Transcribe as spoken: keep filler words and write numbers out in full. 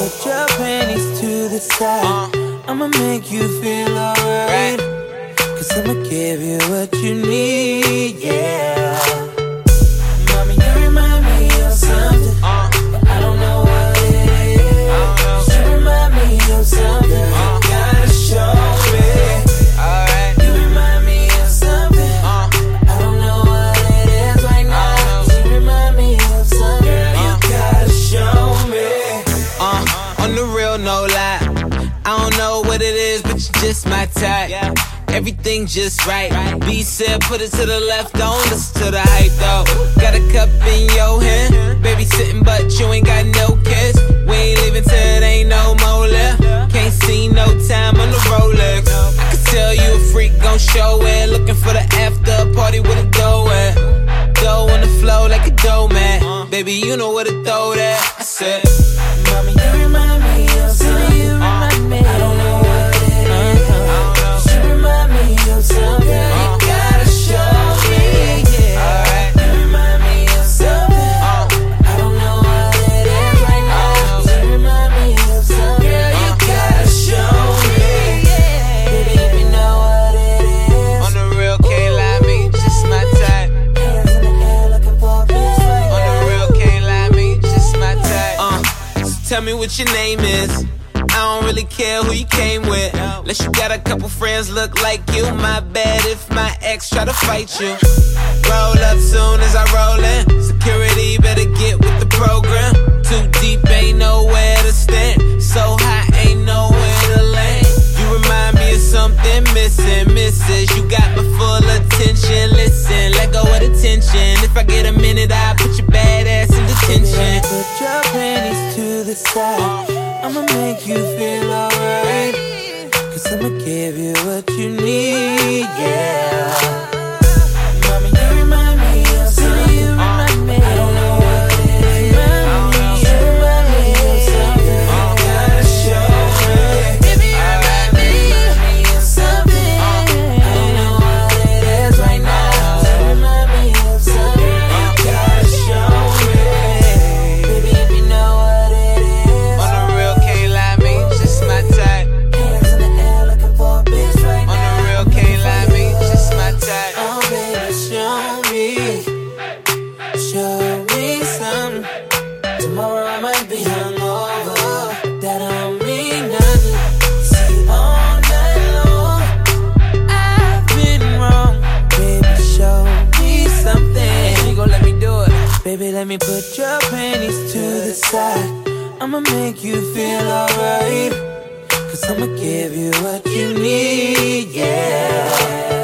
put your panties to the side. uh, I'ma make you feel alright, cause I'ma give you what you need, yeah. Mommy, you remind me of something, uh, but I don't know what it is. Cause you remind me of something, uh, you gotta show me. Alright. You remind me of something, uh, I don't know what it is right now. Cause you remind me of something, uh, you gotta show me. Uh, on the real, no lie, I don't know what it is, but you just my type. Yeah. Everything just right. B said put it to the left, don't listen to the hype though. Got a cup in your hand, baby sitting but you ain't got no kiss. We ain't leaving till it ain't no more left. Can't see no time on the Rolex. I could tell you a freak gon' show it. Looking for the after party with a dough at. Dough on the flow like a dough man. Baby you know where to throw that. I said, mommy you remind me of something. You remind me. I don't know what it is. Uh-huh. You remind me of something. You gotta show me. Yeah. Alright. You remind me of something. Uh, I don't know what it is right now. Uh, you remind me of something. Girl, you gotta show me. Yeah. Baby, if you know what it is. On the real, can't lie, me just my type. Hands in the air, looking for a bitch right now. On the real, can't lie, me just my type. Uh, so tell me what your name is. I don't really care who you came with, unless you got a couple friends look like you. My bad if my ex try to fight you. Roll up soon as I roll in. Security better get with the program. Too deep, ain't nowhere to stand. So high, ain't nowhere to land. You remind me of something missing, missus. You got my full attention. Listen, let go of the tension. If I get a minute, I'll put your bad ass in detention. Put your panties to the side. I'ma make you feel alright, cause I'ma give you what you need, yeah. Mommy, you remind me of something. You remind me. I don't know what it is. You remind me of something. You gotta show me. Baby, you remind me of something. I don't know what it is right now. You remind me of something. You gotta show me. Baby, if you know what it is. On the real, can't lie, me just my type. Hands in the air, looking for a bitch right now. On the real, can't lie, me just my type. Oh baby, show me, show me something. Tomorrow I might be hungover, but that don't mean nothing. See, all night long I've been wrong. Baby, show me something. You gon' let me do it? Baby, let me put your panties to the side. I'ma make you feel alright, cause I'ma give you what you need, yeah.